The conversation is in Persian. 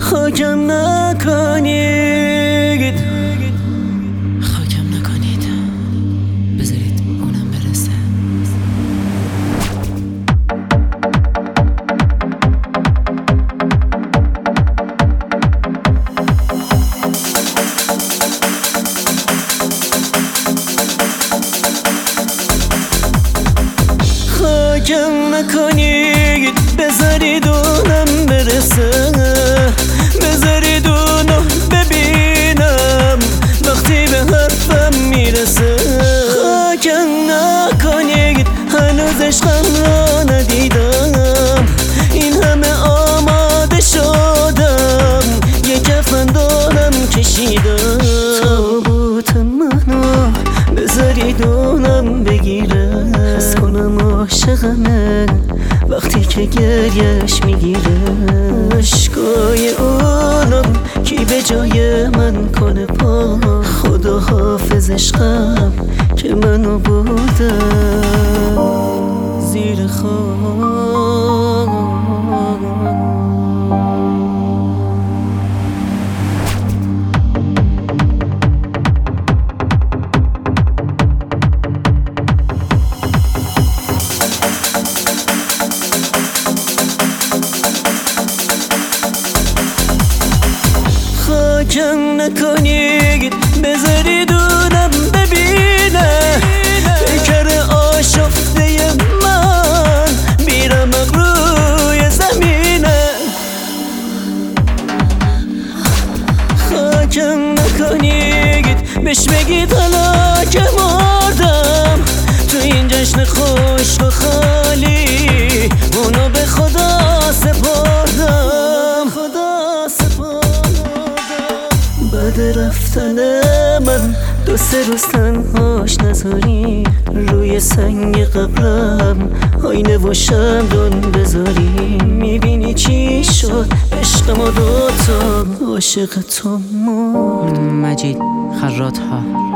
خاکم نکنید، خاکم نکنید، بذارید اونم برسه. خاکم نکنید، بذارید اونم برسه، بذارید اونو ببینم وقتی به حرفم میرسه. خاکم نکنید، هنوز عشقم را ندیدم، این همه آماده شدم، یه کفن دارم کشیدم. تابوت منو بذارید اونم بگیره، حس کنم عاشقمه وقتی که گریش میگیره. عشقای اونم کی به جای من کنه پا، خدا حافظ عشقم که منو بردم زیر خاک. خاکم نکنید، بذارید اونم ببینه پیکر آشفته من میرم روی زمینه. خاکم نکنید، بهش بگید حالا که مردم تو این جشن خشک و خالی اونو به خدا سپردم، خدا سپردم. بعد رفتن من 2-3 روز تنهاش نذاری، روی سنگ قبرم آینه و شمدون بذاری. میبینی چی شد عشق ما دوتا، عاشق تو مرد. مجید خراط ها.